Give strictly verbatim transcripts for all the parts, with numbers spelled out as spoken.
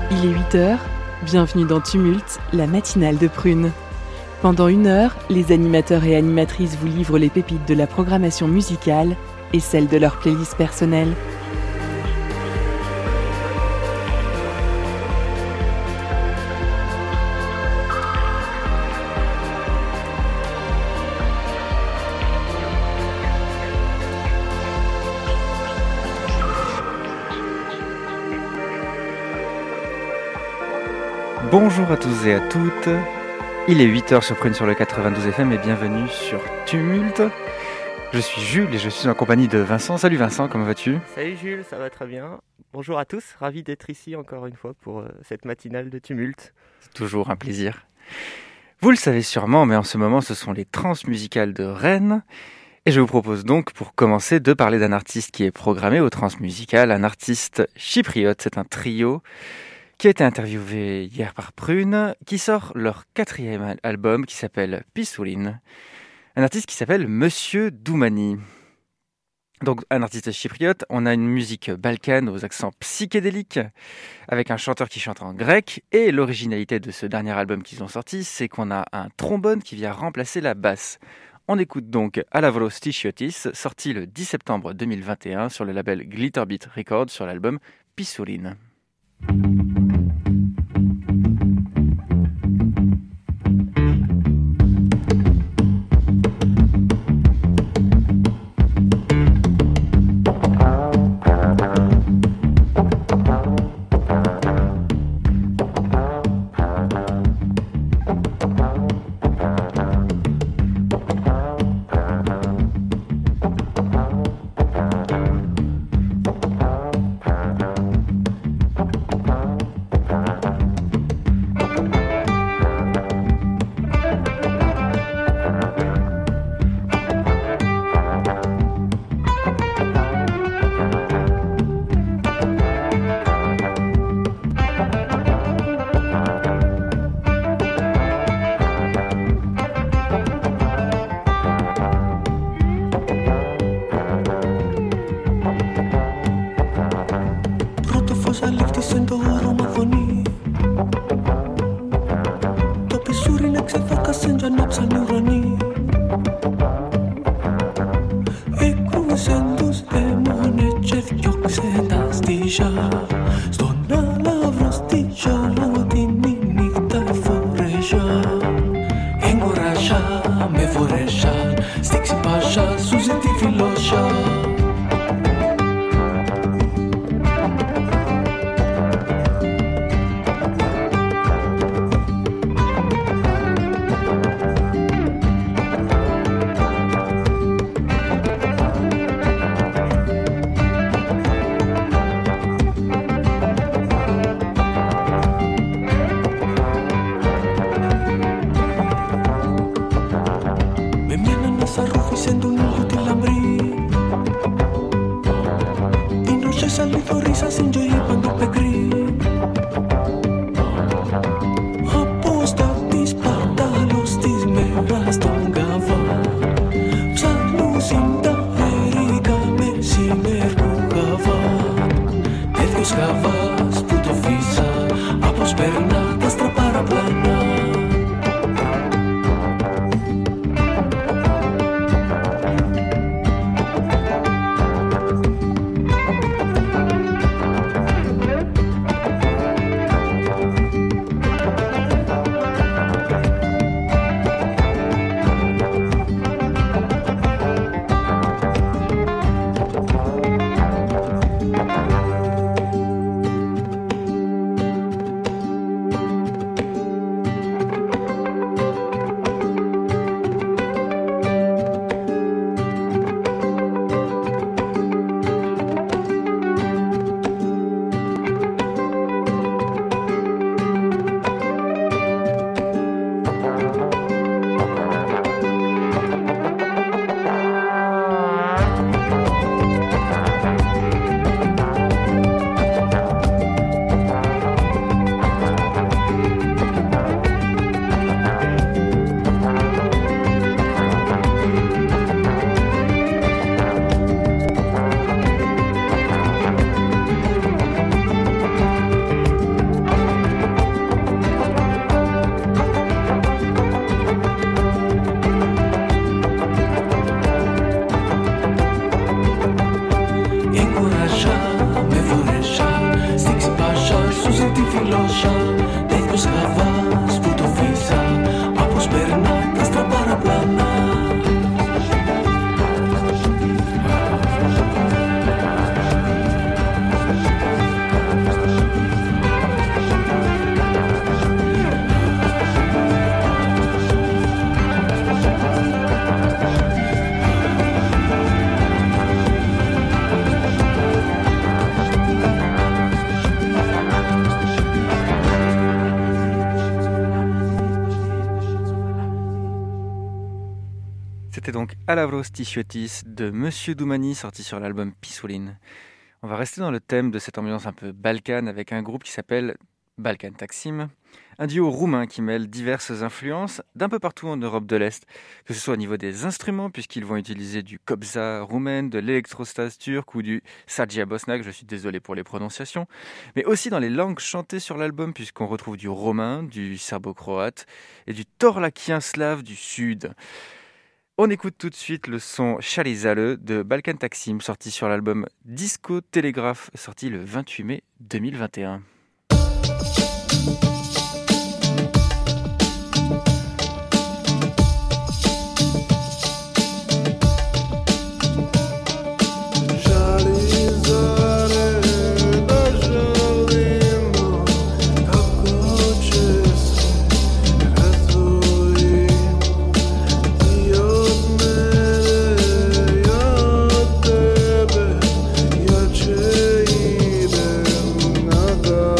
Il est huit heures, bienvenue dans Tumulte, la matinale de Prune. Pendant une heure, les animateurs et animatrices vous livrent les pépites de la programmation musicale et celles de leur playlist personnelle. Bonjour à tous et à toutes, il est huit heures sur Prune sur le quatre-vingt-douze F M et bienvenue sur Tumulte. Je suis Jules et je suis en compagnie de Vincent. Salut Vincent, comment vas-tu ? Salut Jules, ça va très bien. Bonjour à tous, ravi d'être ici encore une fois pour euh, cette matinale de Tumulte. C'est toujours un plaisir. Vous le savez sûrement, mais en ce moment ce sont les Transmusicales de Rennes. Et je vous propose donc pour commencer de parler d'un artiste qui est programmé aux Transmusicales, un artiste chypriote, c'est un trio qui a été interviewé hier par Prune, qui sort leur quatrième album qui s'appelle Pissouline. Un artiste qui s'appelle Monsieur Doumani. Donc un artiste chypriote, on a une musique balkane aux accents psychédéliques, avec un chanteur qui chante en grec, et l'originalité de ce dernier album qu'ils ont sorti, c'est qu'on a un trombone qui vient remplacer la basse. On écoute donc Alavros Tichiotis, sorti le dix septembre deux mille vingt et un sur le label Glitterbeat Records sur l'album Pissouline. C'était donc Alavros Tichiotis de Monsieur Doumani, sorti sur l'album Pisoulin. On va rester dans le thème de cette ambiance un peu balkane avec un groupe qui s'appelle Balkan Taksim, un duo roumain qui mêle diverses influences d'un peu partout en Europe de l'Est, que ce soit au niveau des instruments, puisqu'ils vont utiliser du kobza roumain, de l'électrostase turc ou du sadja bosnak, je suis désolé pour les prononciations, mais aussi dans les langues chantées sur l'album, puisqu'on retrouve du romain, du serbo-croate et du torlakien slave du sud. On écoute tout de suite le son Chalizale de Balkan Taksim, sorti sur l'album Disco Télégraphe, sorti le vingt-huit mai deux mille vingt et un. Go.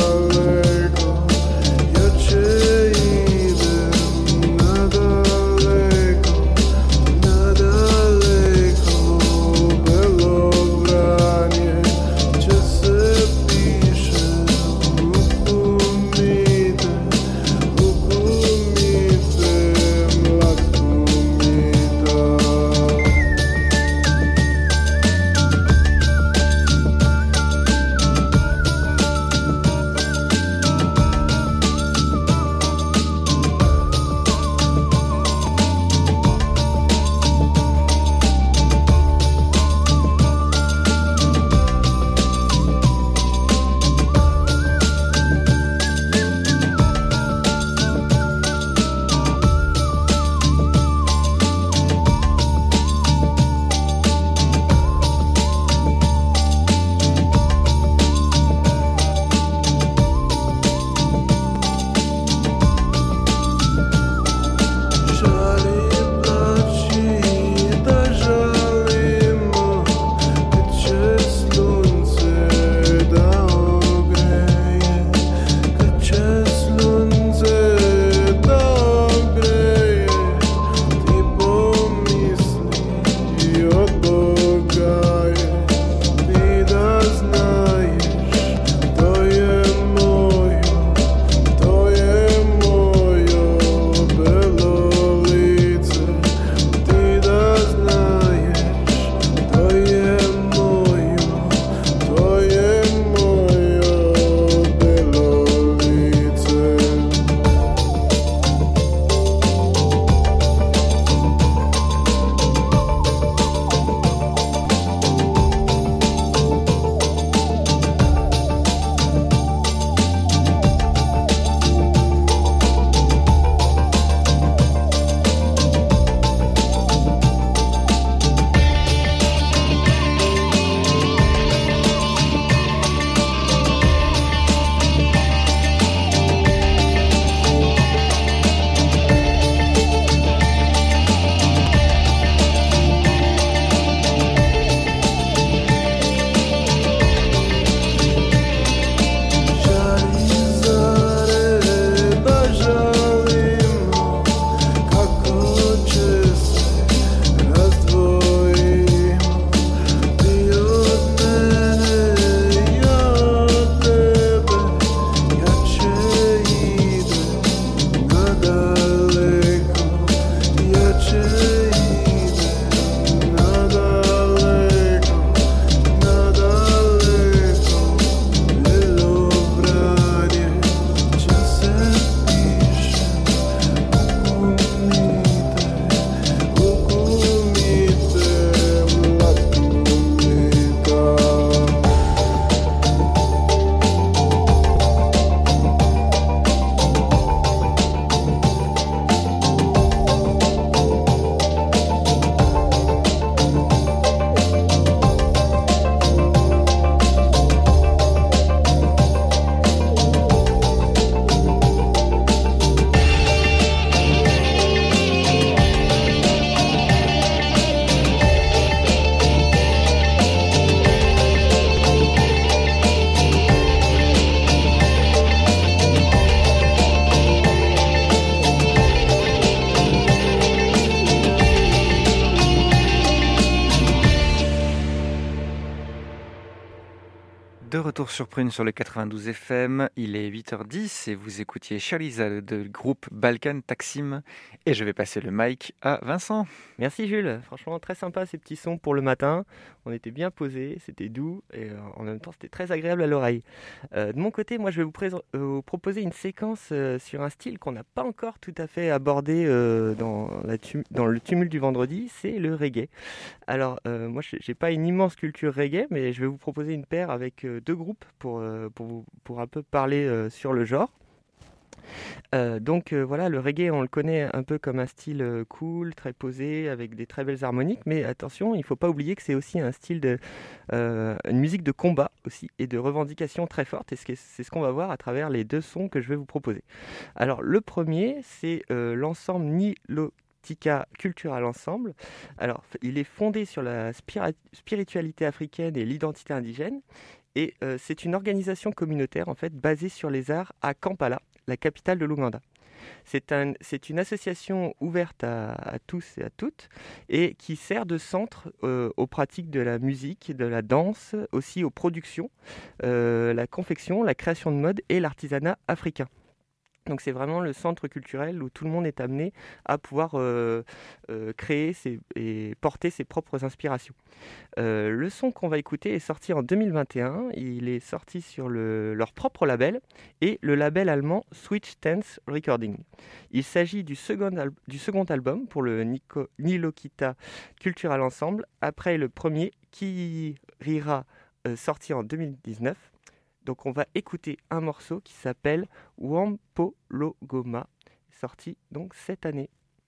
De retour sur Prune sur le quatre-vingt-douze F M, il est huit heures dix et vous écoutiez Shaliza de groupe Balkan Taksim et je vais passer le mic à Vincent. Merci Jules, franchement très sympa ces petits sons pour le matin, on était bien posés, c'était doux et euh, en même temps c'était très agréable à l'oreille. Euh, de mon côté, moi je vais vous, pré- euh, vous proposer une séquence euh, sur un style qu'on n'a pas encore tout à fait abordé euh, dans, la tum- dans le tumulte du vendredi, c'est le reggae. Alors euh, moi je n'ai pas une immense culture reggae, mais je vais vous proposer une paire avec euh, deux groupes pour, euh, pour, vous, pour un peu parler euh, sur le genre. Euh, donc euh, voilà, le reggae on le connaît un peu comme un style euh, cool, très posé, avec des très belles harmoniques, mais attention, il ne faut pas oublier que c'est aussi un style de, euh, une musique de combat aussi, et de revendication très forte, et c'est ce qu'on va voir à travers les deux sons que je vais vous proposer. Alors le premier, c'est euh, l'ensemble Nilotika Cultural Ensemble. Alors il est fondé sur la spira- spiritualité africaine et l'identité indigène, et euh, c'est une organisation communautaire en fait basée sur les arts à Kampala, la capitale de l'Ouganda. C'est un, c'est une association ouverte à, à tous et à toutes et qui sert de centre euh, aux pratiques de la musique, de la danse, aussi aux productions, euh, la confection, la création de mode et l'artisanat africain. Donc c'est vraiment le centre culturel où tout le monde est amené à pouvoir euh, euh, créer ses, et porter ses propres inspirations. Euh, le son qu'on va écouter est sorti en deux mille vingt et un, il est sorti sur le, leur propre label et le label allemand Switch Tense Recording. Il s'agit du second, al- du second album pour le Nico, Nilokita Cultural Ensemble, après le premier Qui Rira euh, sorti en deux mille dix-neuf. Donc on va écouter un morceau qui s'appelle Wampologoma, sorti donc cette année.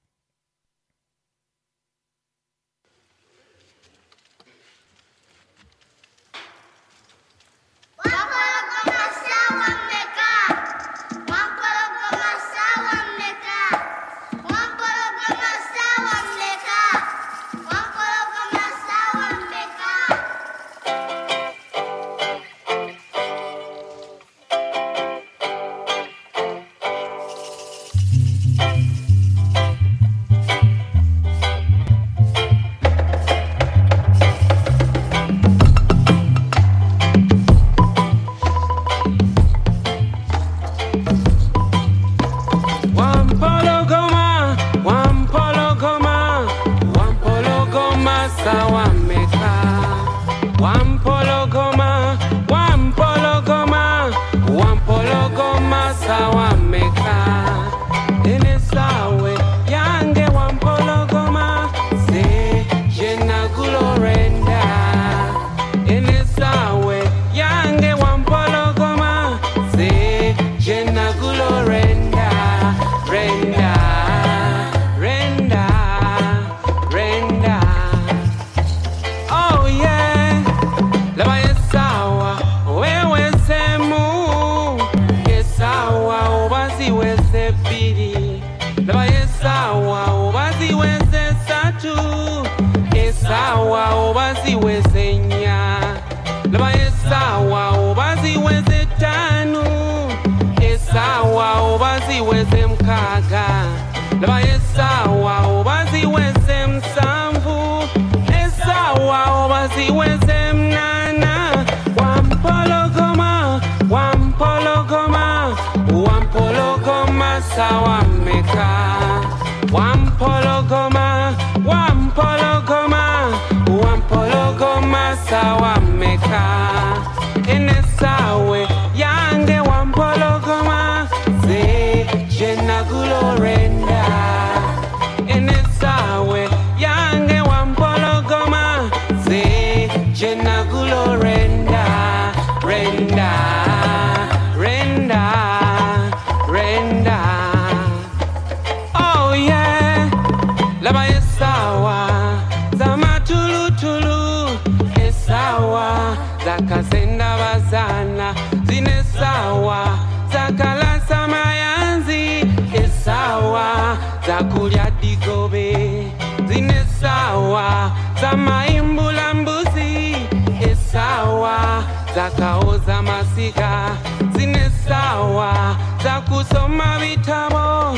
Zakaoza masika zine sawa za kusoma vitabu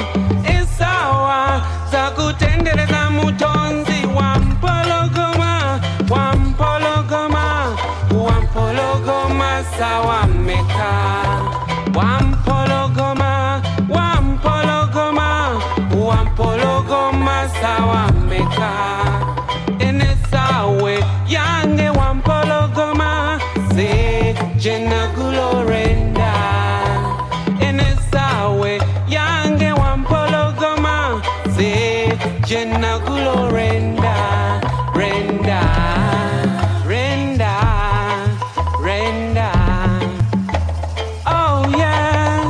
esawa za kutendeleza mutonzi wa mpologoma wa mpologoma wa mpologoma sawameka wampologoma wampologoma wampologoma sawameka enesawe yange wampologoma se jenagulorenda enesawe yange wampologoma se jenagulorenda renda renda renda oh yeah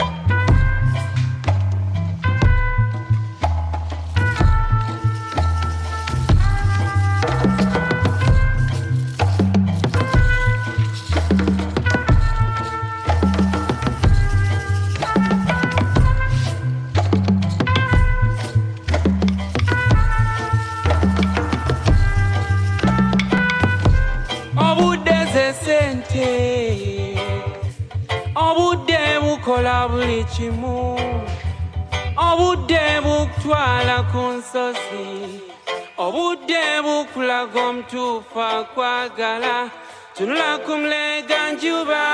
obudde bukola buli kimu obudde bukutwala ku nsozi obudde bukulaga omutuufu akwagala tunula ku mulega njuba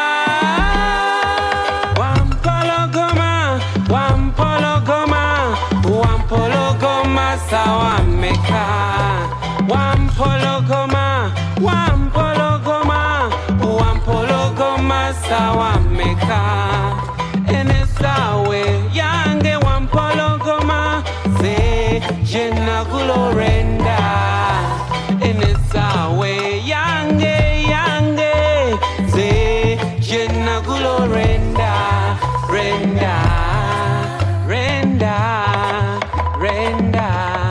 wampologoma wampologoma wampologoma sawameka wampologoma wampologoma wampologoma sawameka enesawe yange wampologoma se jenagulorenda enesawe yange yange se jenagulorenda renda renda renda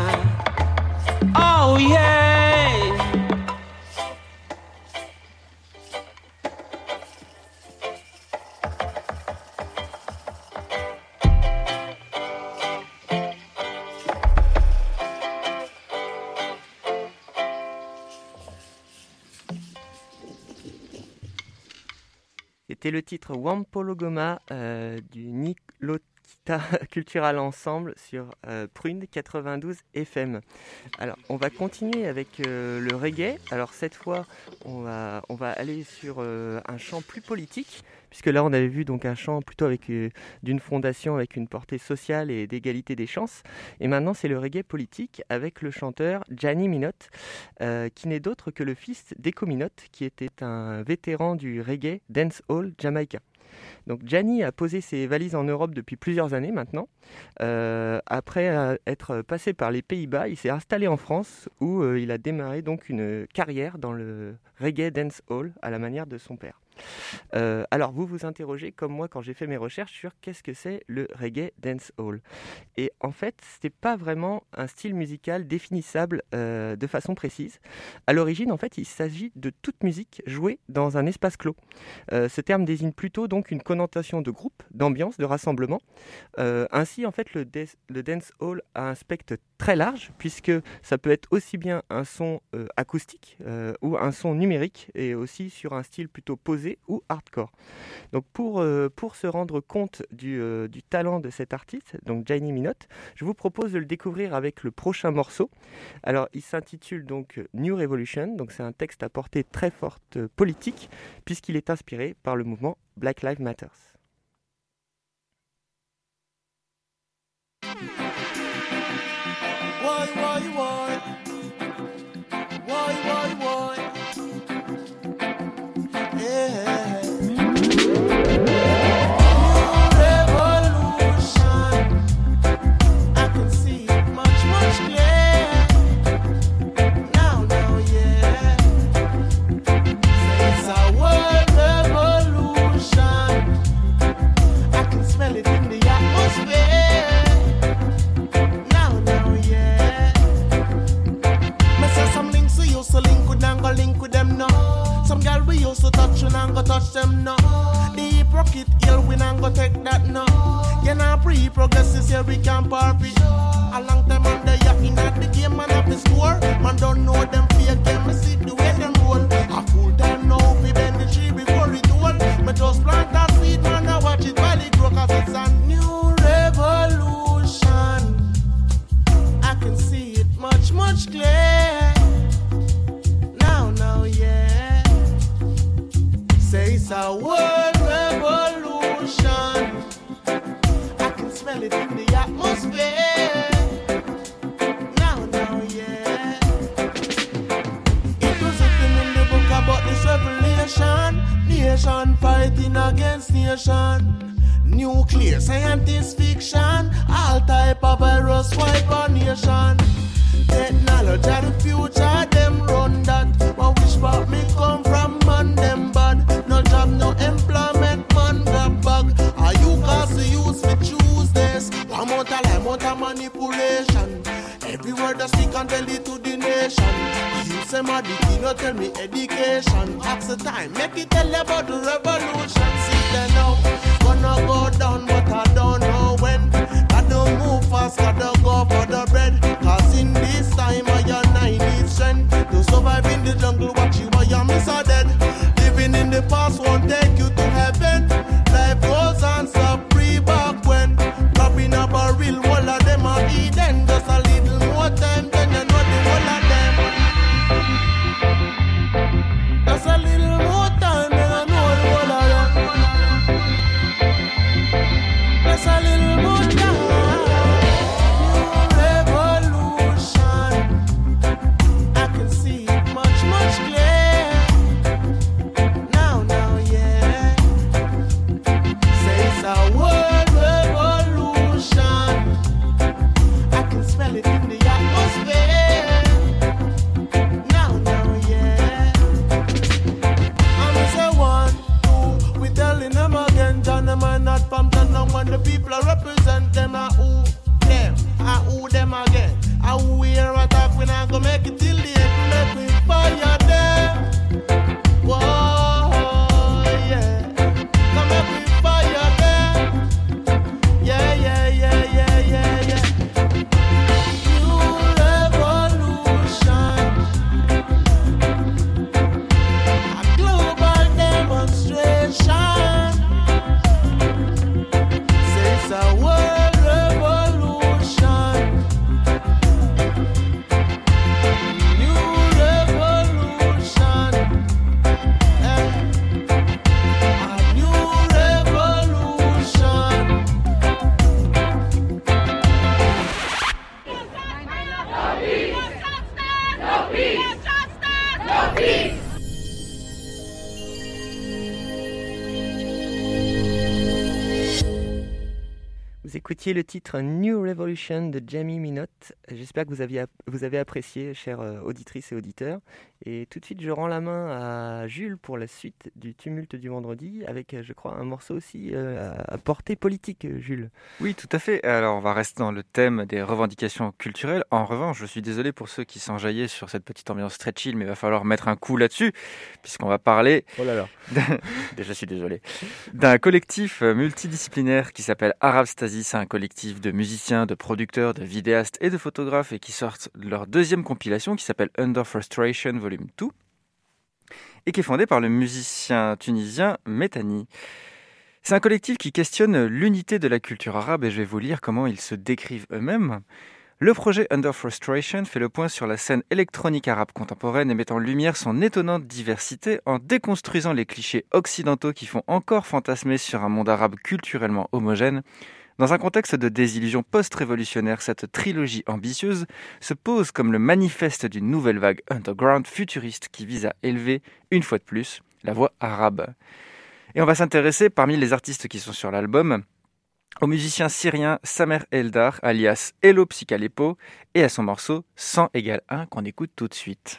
oh yeah. C'était le titre Wampologoma euh, du Niklota Cultural Ensemble sur euh, Prune quatre-vingt-douze F M. Alors, on va continuer avec euh, le reggae. Alors, cette fois, on va, on va aller sur euh, un chant plus politique, puisque là, on avait vu donc un chant plutôt avec euh, d'une fondation avec une portée sociale et d'égalité des chances. Et maintenant, c'est le reggae politique avec le chanteur Gianni Minott, euh, qui n'est d'autre que le fils d'Echo Minott, qui était un vétéran du reggae dancehall jamaïcain. Donc Gianni a posé ses valises en Europe depuis plusieurs années maintenant. Euh, après euh, être passé par les Pays-Bas, il s'est installé en France où euh, il a démarré donc une carrière dans le reggae dancehall à la manière de son père. Euh, alors vous vous interrogez comme moi quand j'ai fait mes recherches sur qu'est-ce que c'est le reggae dancehall. Et en fait, c'était pas vraiment un style musical définissable euh, de façon précise. À l'origine, en fait, il s'agit de toute musique jouée dans un espace clos. Euh, ce terme désigne plutôt donc une connotation de groupe, d'ambiance, de rassemblement. Euh, ainsi, en fait, le, de- le dancehall a un spectre très large puisque ça peut être aussi bien un son euh, acoustique euh, ou un son numérique et aussi sur un style plutôt posé ou hardcore. Donc pour, euh, pour se rendre compte du, euh, du talent de cet artiste, donc Gianni Minott, je vous propose de le découvrir avec le prochain morceau. Alors il s'intitule donc New Revolution, donc c'est un texte à portée très forte euh, politique puisqu'il est inspiré par le mouvement Black Lives Matter. Why, why, why? Why, why, why? Yeah. Revolution. I can see it much, much clearer. Now, now, yeah. Say it's a world revolution. I can smell it in the atmosphere. So link with them, go link with them now. Some girl we used to touch and go touch them now. The hypocrite ill we not go take that now. You know pre-progress is here we can party. A long time on the yacht in at the game and at the store. Man don't know them fake them, me see the way them roll. A full time now we bend the tree before it roll. Me just plant that seed man I watch it while it grow cause it's a new revolution. I can see it much much clearer. Now, yeah. Say nation fighting against nation. Nuclear scientist fiction, all type of virus wipe our nation. Technology of the future, them run that. But which part me come from, man, them bad. No job, no employment, man, grab bag. Are you cause the use for choose this? One more time, one more time manipulation. Every word I speak and tell it to the nation. You say my dicky, no tell me education. Ask the time, make it tell about the revolution. See them now, gonna go down, but I don't know when. Gotta move fast, gotta go for the bread. Cause in this time I and I need strength to survive in the jungle, watch you while you're miss are dead. Living in the past won't take you to heaven. Life goes on, so free back when. Dropping up a real wall of them are Eden. Just a little more time, then you know the whole of them. Just a little more time, then I know the whole of them. Just a little more time. When the people I represent them, are who them, are who them again. Are who here attack, we not gonna make it till the end. Make we fire them. Whoa, yeah. Come make we fire them. Yeah, yeah, yeah, yeah, yeah, yeah. New revolution. A global demonstration. It's a world revolution. New revolution. Eh. A new revolution. No peace. No peace. No peace. Vous écoutiez le titre New Revolution de Jamie Minot. J'espère que vous, aviez, vous avez apprécié, chères auditrices et auditeurs. Et tout de suite, je rends la main à Jules pour la suite du Tumulte du vendredi, avec, je crois, un morceau aussi euh, à portée politique, Jules. Oui, tout à fait. Alors, on va rester dans le thème des revendications culturelles. En revanche, je suis désolé pour ceux qui s'enjaillaient sur cette petite ambiance très chill, mais il va falloir mettre un coup là-dessus, puisqu'on va parler... Oh là là. Déjà, je suis désolé. D'un collectif multidisciplinaire qui s'appelle Arab Stasi. C'est un collectif de musiciens, de producteurs, de vidéastes et de photographes et qui sortent leur deuxième compilation qui s'appelle Under Frustration Volume deux et qui est fondée par le musicien tunisien Métani. C'est un collectif qui questionne l'unité de la culture arabe et je vais vous lire comment ils se décrivent eux-mêmes. Le projet Under Frustration fait le point sur la scène électronique arabe contemporaine et met en lumière son étonnante diversité en déconstruisant les clichés occidentaux qui font encore fantasmer sur un monde arabe culturellement homogène. Dans un contexte de désillusion post-révolutionnaire, cette trilogie ambitieuse se pose comme le manifeste d'une nouvelle vague underground futuriste qui vise à élever, une fois de plus, la voix arabe. Et on va s'intéresser, parmi les artistes qui sont sur l'album, au musicien syrien Samer Eldar, alias Hello Psychalepo, et à son morceau cent égale un qu'on écoute tout de suite.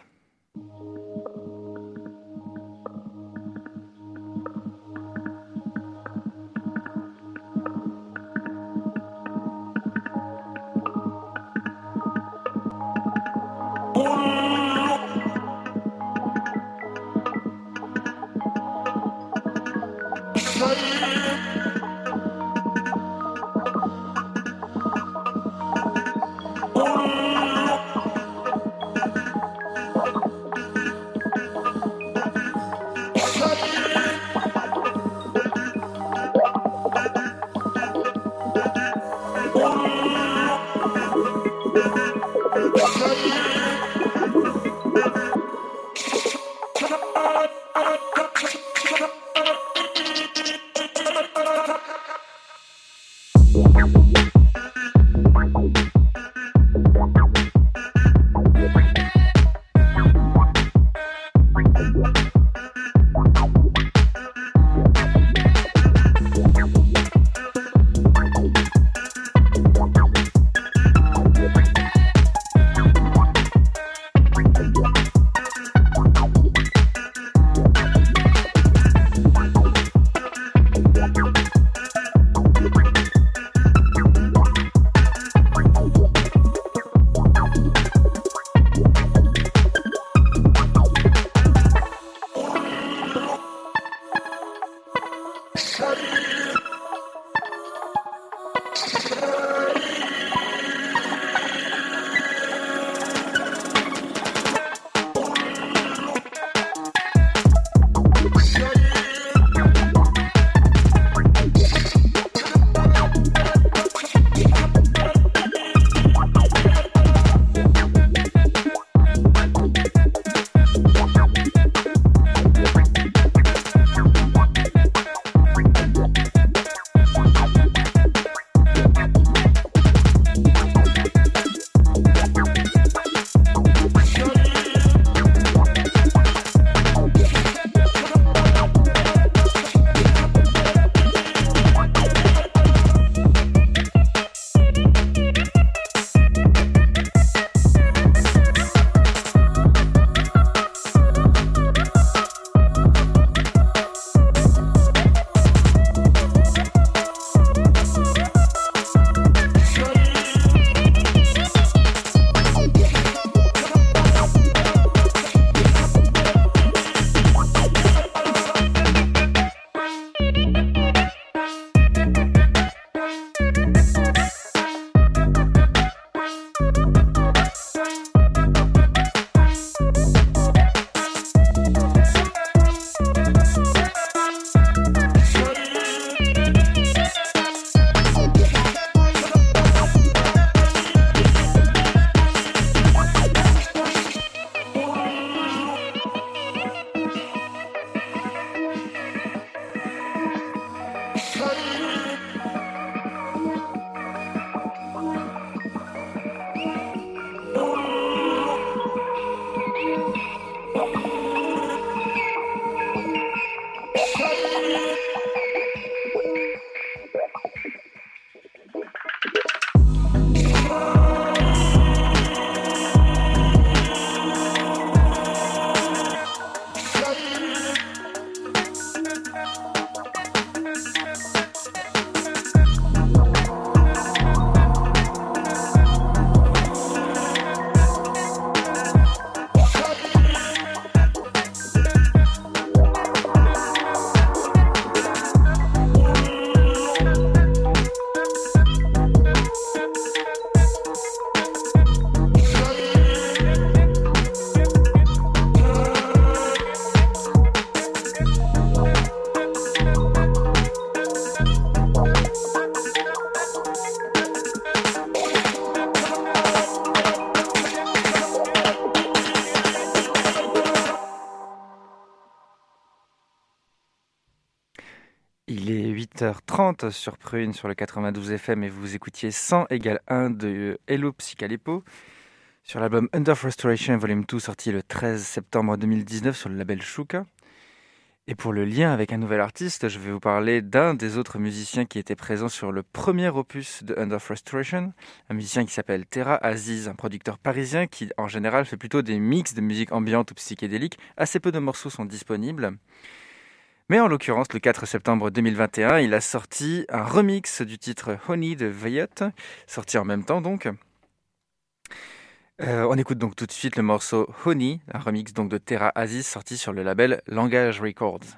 huit heures trente sur Prune, sur le quatre-vingt-douze F M, et vous écoutiez cent égale un de Hello Psychalepo sur l'album Under Frustration Volume deux, sorti le treize septembre deux mille dix-neuf sur le label Shuka. Et pour le lien avec un nouvel artiste, je vais vous parler d'un des autres musiciens qui était présent sur le premier opus de Under Frustration, un musicien qui s'appelle Terra Aziz, un producteur parisien qui en général fait plutôt des mix de musique ambiante ou psychédélique. Assez peu de morceaux sont disponibles. Mais en l'occurrence, le quatre septembre deux mille vingt et un, il a sorti un remix du titre Honey de Veyot, sorti en même temps donc. Euh, on écoute donc tout de suite le morceau Honey, un remix donc de Terra Aziz sorti sur le label Langage Records.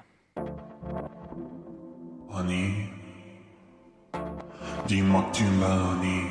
Honey, dis-moi que tu m'as honey.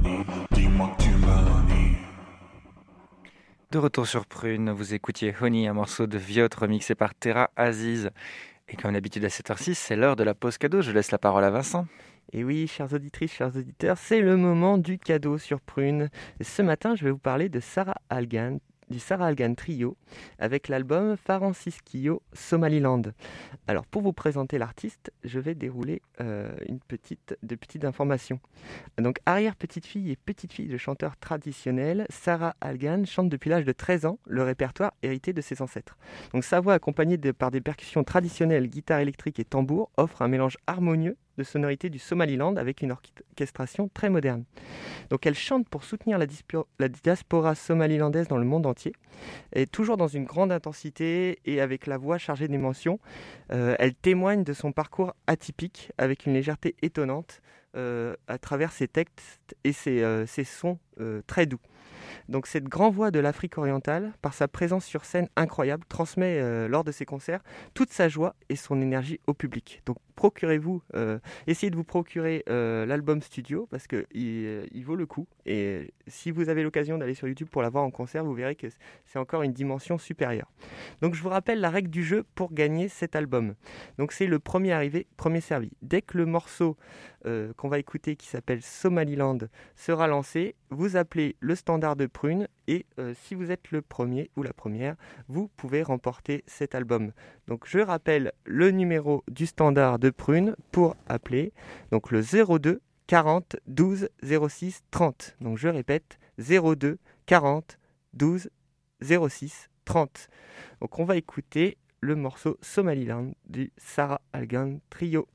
manie, dis-moi que tu manies. De retour sur Prune, vous écoutiez Honey, un morceau de Viot remixé par Terra Aziz. Et comme d'habitude à sept heures six, c'est l'heure de la pause cadeau. Je laisse la parole à Vincent. Et oui, chères auditrices, chers auditeurs, c'est le moment du cadeau sur Prune. Ce matin, je vais vous parler de Sarah Algan, du Sarah Algan Trio, avec l'album Francisquillo Somaliland. Alors, pour vous présenter l'artiste, je vais dérouler euh, une petite, de petites informations. Donc, arrière-petite-fille et petite-fille de chanteurs traditionnels, Sarah Algan chante depuis l'âge de treize ans le répertoire hérité de ses ancêtres. Donc, sa voix accompagnée de, par des percussions traditionnelles, guitare électrique et tambour, offre un mélange harmonieux de sonorités du Somaliland avec une orchestration très moderne. Donc elle chante pour soutenir la, dispo- la diaspora somalilandaise dans le monde entier, et toujours dans une grande intensité et avec la voix chargée d'émotions. Euh, elle témoigne de son parcours atypique avec une légèreté étonnante euh, à travers ses textes et ses, euh, ses sons euh, très doux. Donc cette grande voix de l'Afrique orientale, par sa présence sur scène incroyable, transmet euh, lors de ses concerts toute sa joie et son énergie au public. Donc procurez-vous, euh, essayez de vous procurer euh, l'album studio parce qu'il il vaut le coup. Et si vous avez l'occasion d'aller sur YouTube pour la voir en concert, vous verrez que c'est encore une dimension supérieure. Donc je vous rappelle la règle du jeu pour gagner cet album. Donc c'est le premier arrivé, premier servi. Dès que le morceau euh, qu'on va écouter qui s'appelle Somaliland sera lancé, vous appelez le standard de Prune et euh, si vous êtes le premier ou la première, vous pouvez remporter cet album. Donc je rappelle le numéro du standard de Prune pour appeler, donc le zéro deux quarante douze zéro six trente. Donc je répète, zéro deux quarante douze zéro six trente. Donc on va écouter le morceau Somaliland du Sarah Algan Trio.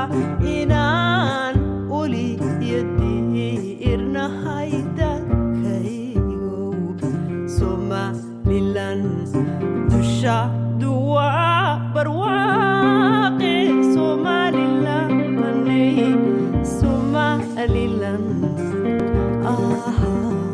inaan uli yadiirna haydakaygow somalilan dusha duwa barwaaqe somalilanay somalilan aha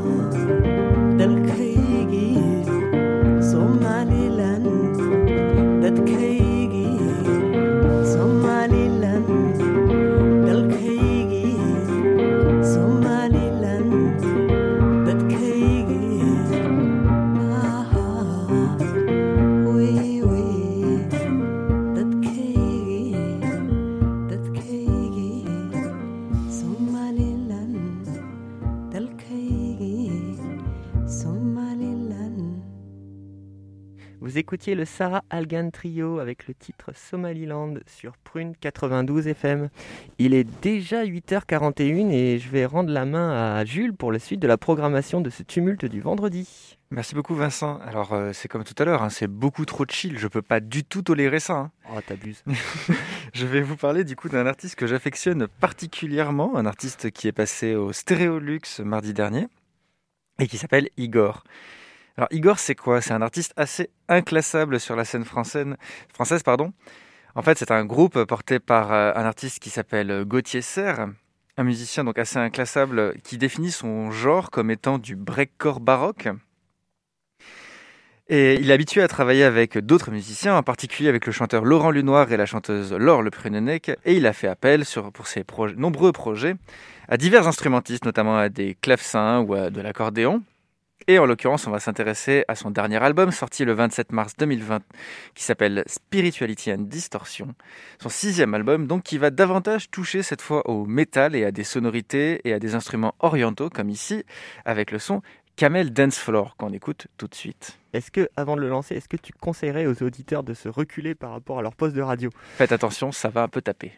dalkaygii somalilan dadkaygii somalilan dalkaygii somalilan dadkaygii aha wey wey dadkaygii dadkaygii somalilan dalkaygii somalilan. Vous écoutiez le Sarah Algan Trio avec le titre Somaliland sur Prune quatre-vingt-douze F M. Il est déjà huit heures quarante et une et je vais rendre la main à Jules pour la suite de la programmation de ce tumulte du vendredi. Merci beaucoup Vincent. Alors euh, c'est comme tout à l'heure, hein, c'est beaucoup trop chill, je peux pas du tout tolérer ça. Hein. Oh t'abuses. Je vais vous parler du coup d'un artiste que j'affectionne particulièrement, un artiste qui est passé au Stéréolux mardi dernier et qui s'appelle Igor. Alors Igor, c'est quoi ? C'est un artiste assez inclassable sur la scène française. française pardon. En fait, c'est un groupe porté par euh, un artiste qui s'appelle Gauthier Serre, un musicien donc assez inclassable qui définit son genre comme étant du breakcore baroque. Et il est habitué à travailler avec d'autres musiciens, en particulier avec le chanteur Laurent Lunoir et la chanteuse Laure Le Prunenec, et il a fait appel sur, pour ses proje- nombreux projets à divers instrumentistes, notamment à des clavecins ou à de l'accordéon. Et en l'occurrence, on va s'intéresser à son dernier album, sorti le vingt-sept mars deux mille vingt, qui s'appelle Spirituality and Distortion. Son sixième album, donc, qui va davantage toucher cette fois au métal et à des sonorités et à des instruments orientaux, comme ici, avec le son Camel Dance Floor, qu'on écoute tout de suite. Est-ce que, avant de le lancer, est-ce que tu conseillerais aux auditeurs de se reculer par rapport à leur poste de radio ? Faites attention, ça va un peu taper.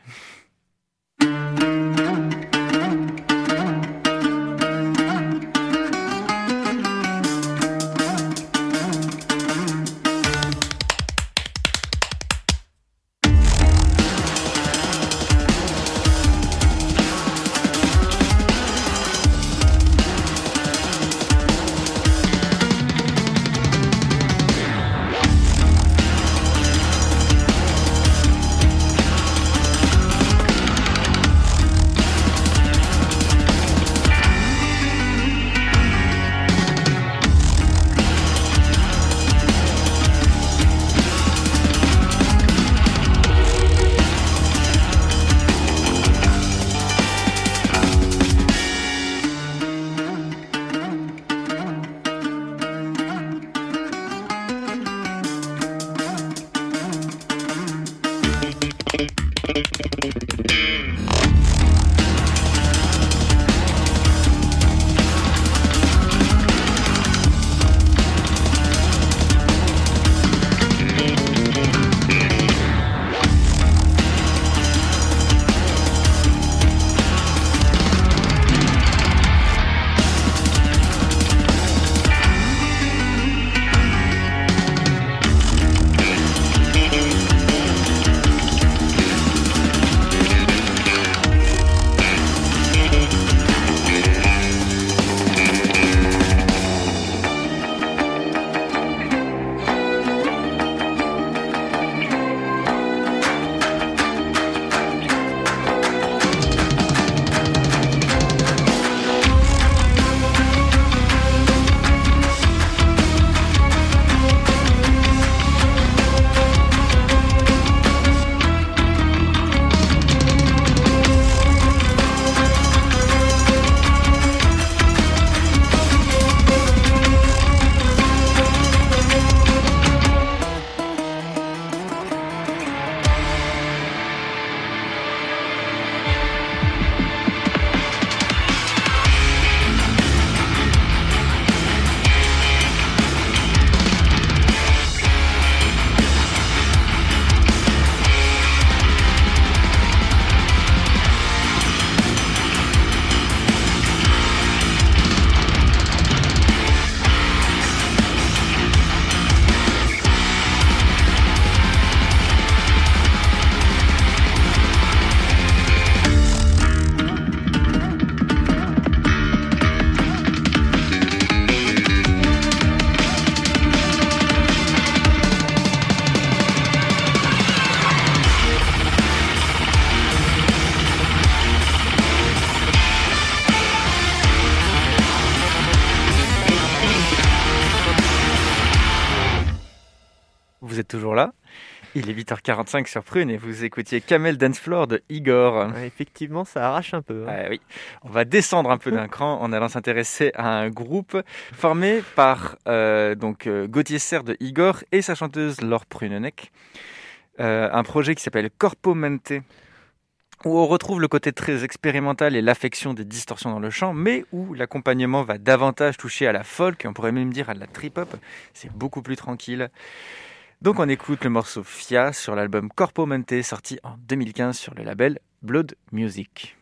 êtes toujours là. Il est huit heures quarante-cinq sur Prune et vous écoutiez Camel Dance Floor de Igor. Ouais, effectivement, ça arrache un peu. Hein. Ah oui, on va descendre un peu d'un cran en allant s'intéresser à un groupe formé par euh, donc euh, Gauthier Serre de Igor et sa chanteuse Laure Prunenek. Euh, un projet qui s'appelle Corpo Mente, où on retrouve le côté très expérimental et l'affection des distorsions dans le chant, mais où l'accompagnement va davantage toucher à la folk, et on pourrait même dire à la trip-hop. C'est beaucoup plus tranquille. Donc on écoute le morceau Fia sur l'album Corpo Mente, sorti en deux mille quinze sur le label Blood Music.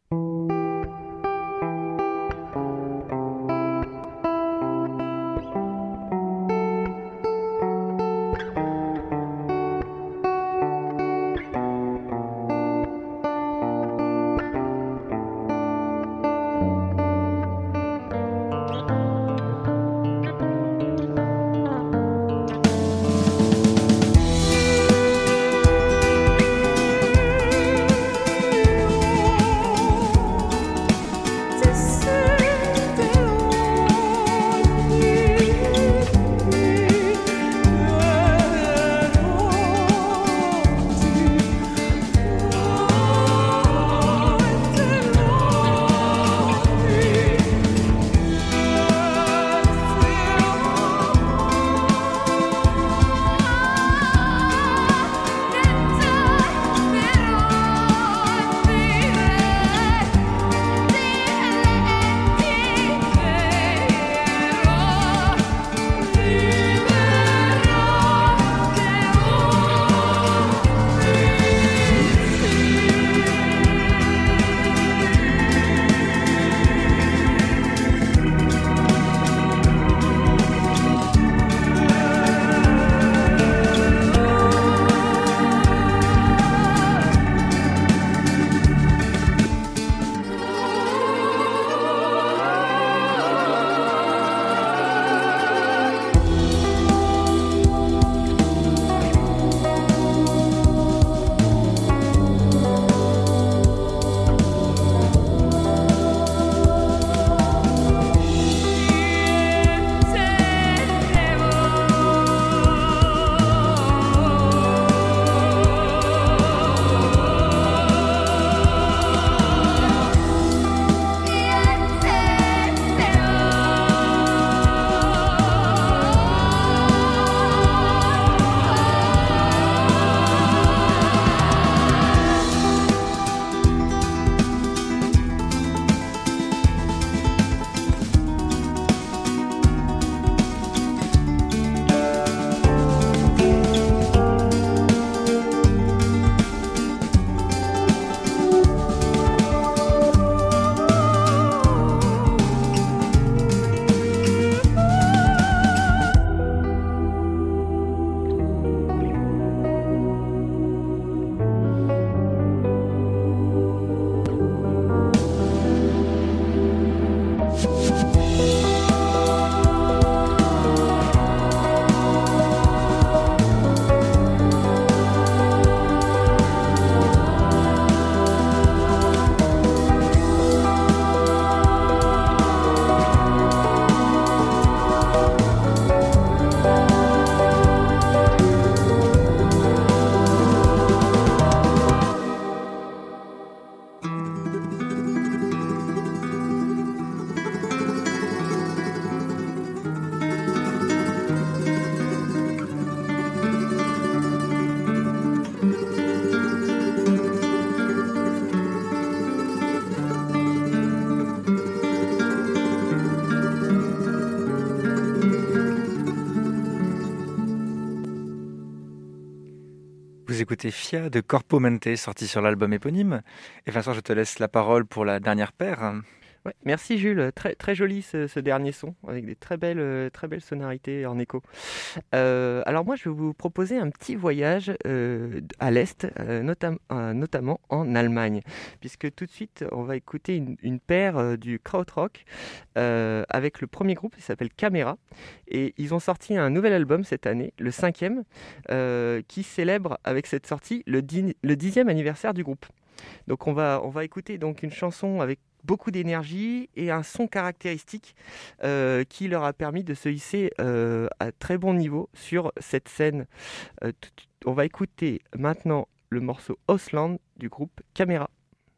Vous écoutez Fia de Corpo Mente, sorti sur l'album éponyme. Et Vincent, je te laisse la parole pour la dernière paire. Ouais, merci Jules, très, très joli ce, ce dernier son, avec des très belles, euh, très belles sonorités en écho. Euh, alors moi je vais vous proposer un petit voyage euh, à l'Est, euh, notam- euh, notamment en Allemagne, puisque tout de suite on va écouter une, une paire euh, du krautrock euh, avec le premier groupe qui s'appelle Camera, et ils ont sorti un nouvel album cette année, le cinquième, euh, qui célèbre avec cette sortie le, dix, le dixième anniversaire du groupe. Donc on va, on va écouter donc une chanson avec beaucoup d'énergie et un son caractéristique euh, qui leur a permis de se hisser euh, à très bon niveau sur cette scène. Euh, tout- on va écouter maintenant le morceau Osland du groupe Camera.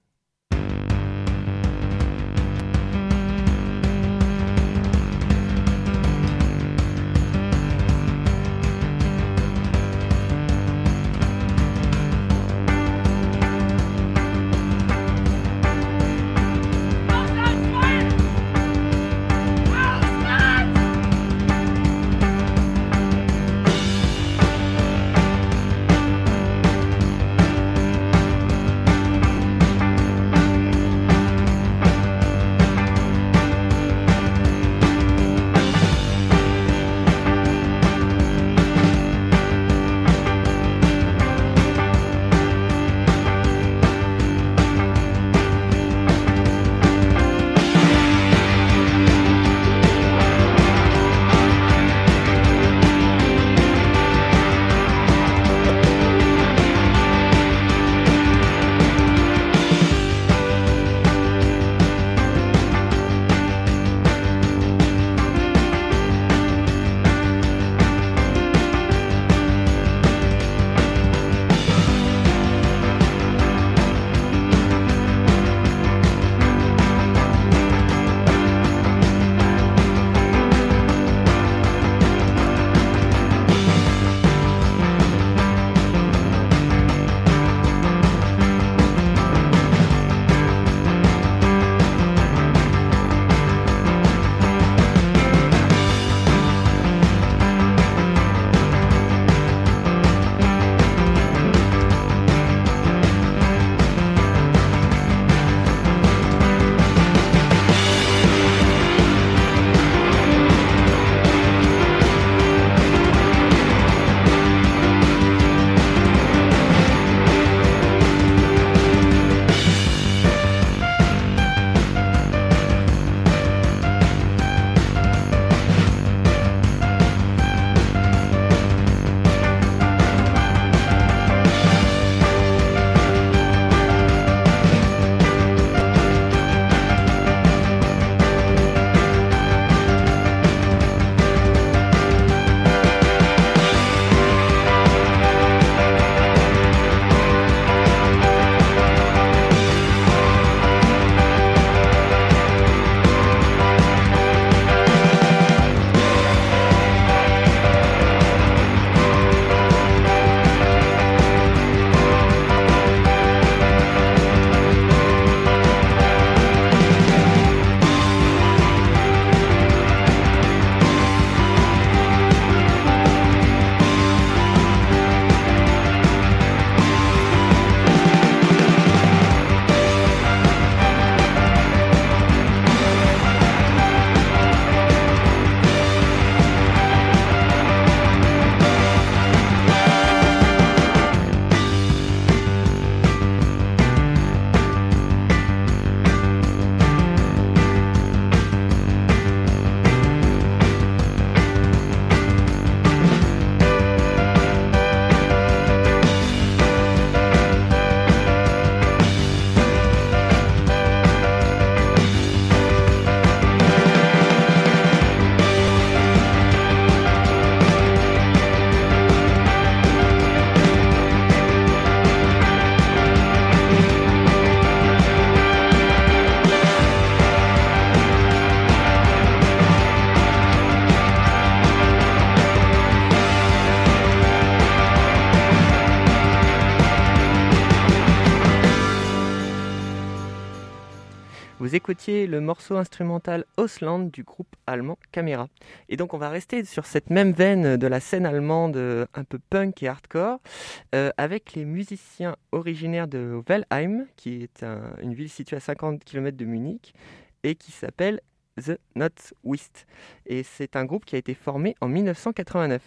Vous écoutiez le morceau instrumental Osland du groupe allemand Camera. Et donc on va rester sur cette même veine de la scène allemande euh, un peu punk et hardcore, euh, avec les musiciens originaires de Wellheim, qui est un- une ville située à cinquante kilomètres de Munich, et qui s'appelle The Notwist. Et c'est un groupe qui a été formé en dix-neuf cent quatre-vingt-neuf.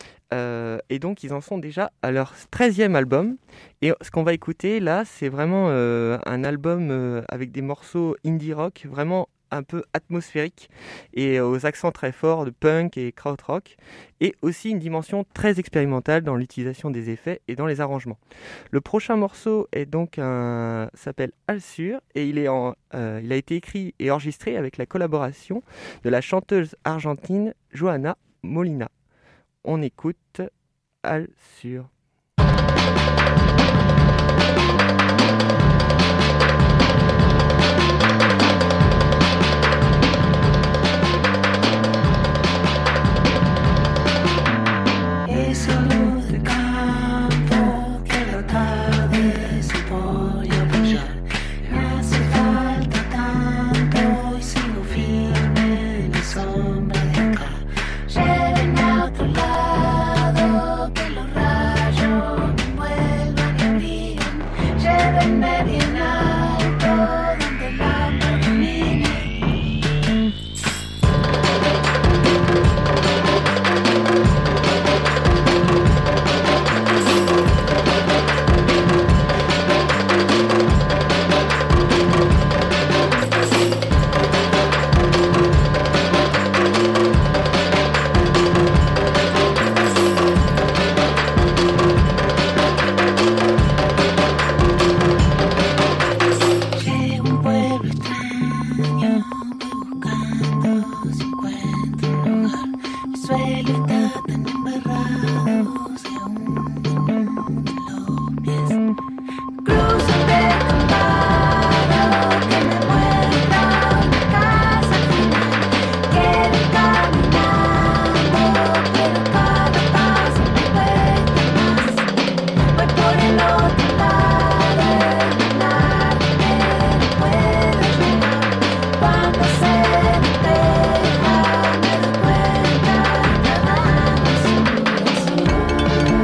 Euh, et donc ils en sont déjà à leur treizième album. Et ce qu'on va écouter là, c'est vraiment euh, un album euh, avec des morceaux indie rock vraiment un peu atmosphérique et aux accents très forts de punk et krautrock, et aussi une dimension très expérimentale dans l'utilisation des effets et dans les arrangements. Le prochain morceau est donc un... s'appelle Alsur et il, est en... euh, il a été écrit et enregistré avec la collaboration de la chanteuse argentine Johanna Molina. On écoute Alsur. Esa luz de campo que a la tarde se pone a brillar. Me hace falta tanto y sigo firme en la sombra de acá. Llévenme a otro lado, que los rayos me envuelvan y abriguen. Llévenme bien alto, donde el hambre domine. Llego a un pueblo extraño, voy buscando si encuentro un lugar. El suelo está tan embarrado, se hunden los pies. Cruzo un descampado que me muestra una casa al final. Quiero ir caminando, pero cada paso me cuesta más. Voy por el otro lado del mar, pero puedo llegar. Cuando se despeja me doy cuenta, nadando al sur,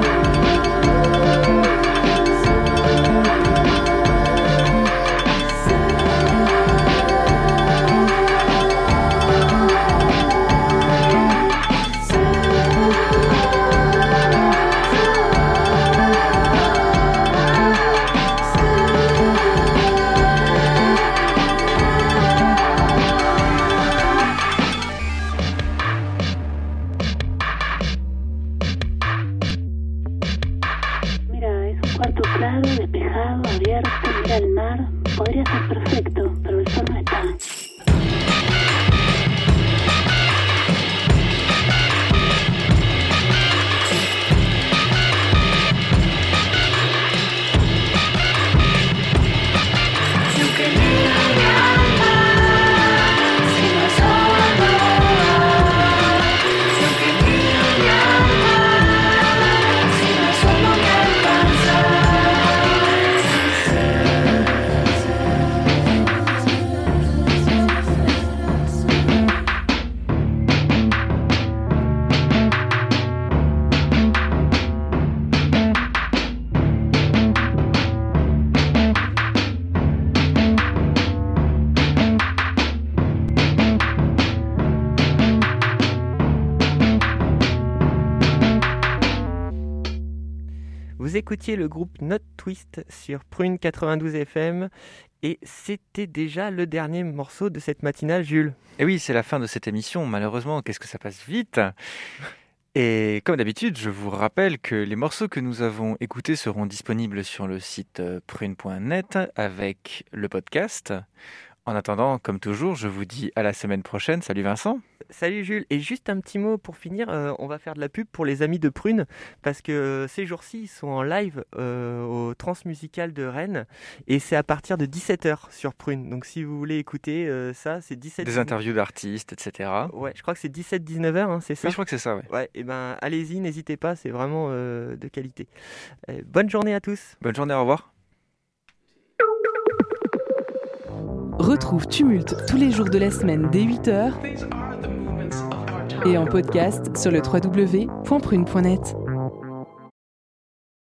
Mira, es un cuarto claro, despejado, abierto, mira el mar. Podría ser perfecto, pero el sol no está. Vous écoutiez le groupe Note Twist sur Prune quatre-vingt-douze F M et c'était déjà le dernier morceau de cette matinale, Jules. Et oui, c'est la fin de cette émission. Malheureusement, qu'est-ce que ça passe vite. Et comme d'habitude, je vous rappelle que les morceaux que nous avons écoutés seront disponibles sur le site prune point net avec le podcast. En attendant, comme toujours, je vous dis à la semaine prochaine. Salut Vincent. Salut Jules. Et juste un petit mot pour finir, euh, on va faire de la pub pour les amis de Prune parce que euh, ces jours-ci, ils sont en live euh, au Transmusical de Rennes et c'est à partir de dix-sept heures sur Prune. Donc si vous voulez écouter euh, ça, c'est dix-sept... Des interviews d'artistes, et cetera. Ouais, je crois que c'est dix-sept dix-neuf heures, hein, c'est ça? Oui, je crois que c'est ça, ouais. Ouais, et ben allez-y, n'hésitez pas, c'est vraiment euh, de qualité. Euh, bonne journée à tous. Bonne journée, au revoir. Retrouve Tumulte tous les jours de la semaine dès huit heures et en podcast sur le w w w point prune point net.